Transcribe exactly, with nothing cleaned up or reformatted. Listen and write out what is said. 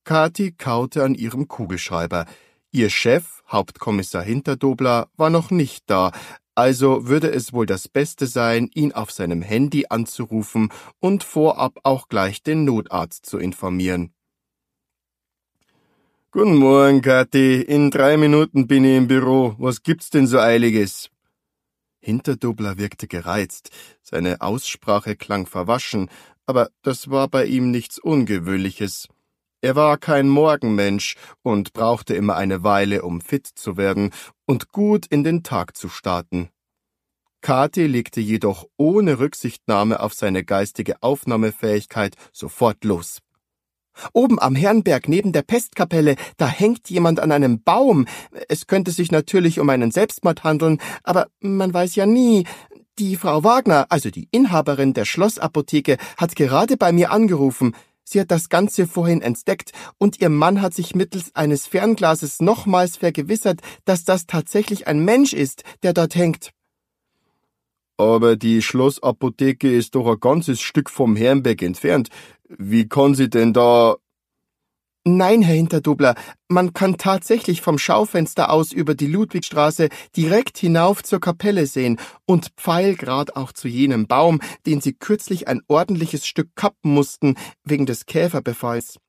Kathi kaute an ihrem Kugelschreiber. Ihr Chef, Hauptkommissar Hinterdobler, war noch nicht da, also würde es wohl das Beste sein, ihn auf seinem Handy anzurufen und vorab auch gleich den Notarzt zu informieren. »Guten Morgen, Kathi. In drei Minuten bin ich im Büro. Was gibt's denn so Eiliges?« Hinterdobler wirkte gereizt. Seine Aussprache klang verwaschen, aber das war bei ihm nichts Ungewöhnliches. Er war kein Morgenmensch und brauchte immer eine Weile, um fit zu werden und gut in den Tag zu starten. Kathi legte jedoch ohne Rücksichtnahme auf seine geistige Aufnahmefähigkeit sofort los. »Oben am Herrenberg neben der Pestkapelle, da hängt jemand an einem Baum. Es könnte sich natürlich um einen Selbstmord handeln, aber man weiß ja nie. Die Frau Wagner, also die Inhaberin der Schlossapotheke, hat gerade bei mir angerufen. Sie hat das Ganze vorhin entdeckt und ihr Mann hat sich mittels eines Fernglases nochmals vergewissert, dass das tatsächlich ein Mensch ist, der dort hängt.« »Aber die Schlossapotheke ist doch ein ganzes Stück vom Herrenberg entfernt. Wie kann sie denn da...« »Nein, Herr Hinterdobler, man kann tatsächlich vom Schaufenster aus über die Ludwigstraße direkt hinauf zur Kapelle sehen und pfeilgrad auch zu jenem Baum, den Sie kürzlich ein ordentliches Stück kappen mussten, wegen des Käferbefalls.